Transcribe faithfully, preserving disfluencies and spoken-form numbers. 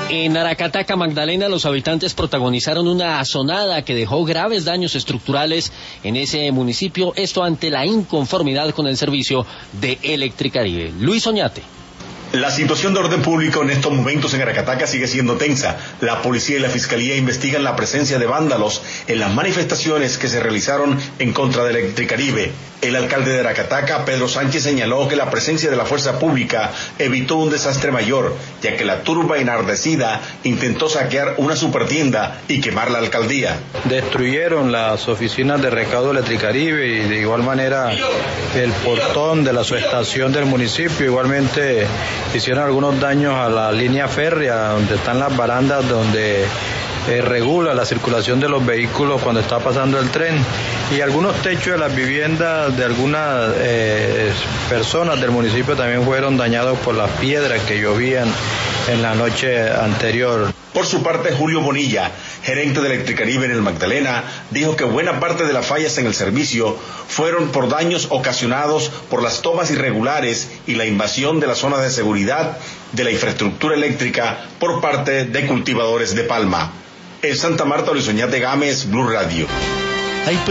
En Aracataca, Magdalena, los habitantes protagonizaron una azonada que dejó graves daños estructurales en ese municipio, esto ante la inconformidad con el servicio de Electricaribe. Luis Oñate. La situación de orden público en estos momentos en Aracataca sigue siendo tensa. La policía y la fiscalía investigan la presencia de vándalos en las manifestaciones que se realizaron en contra de Electricaribe. El alcalde de Aracataca, Pedro Sánchez, señaló que la presencia de la fuerza pública evitó un desastre mayor, ya que la turba enardecida intentó saquear una supertienda y quemar la alcaldía. Destruyeron las oficinas de recaudo de Electricaribe y de igual manera el portón de la subestación del municipio. Igualmente hicieron algunos daños a la línea férrea, donde están las barandas donde eh, regula la circulación de los vehículos cuando está pasando el tren, y algunos techos de las viviendas de algunas eh, personas del municipio también fueron dañados por las piedras que llovían en la noche anterior. Por su parte, Julio Bonilla, gerente de Electricaribe en el Magdalena, dijo que buena parte de las fallas en el servicio fueron por daños ocasionados por las tomas irregulares y la invasión de la zona de seguridad de la infraestructura eléctrica por parte de cultivadores de palma. En Santa Marta, Luis Oñate Gámez, Blue Radio.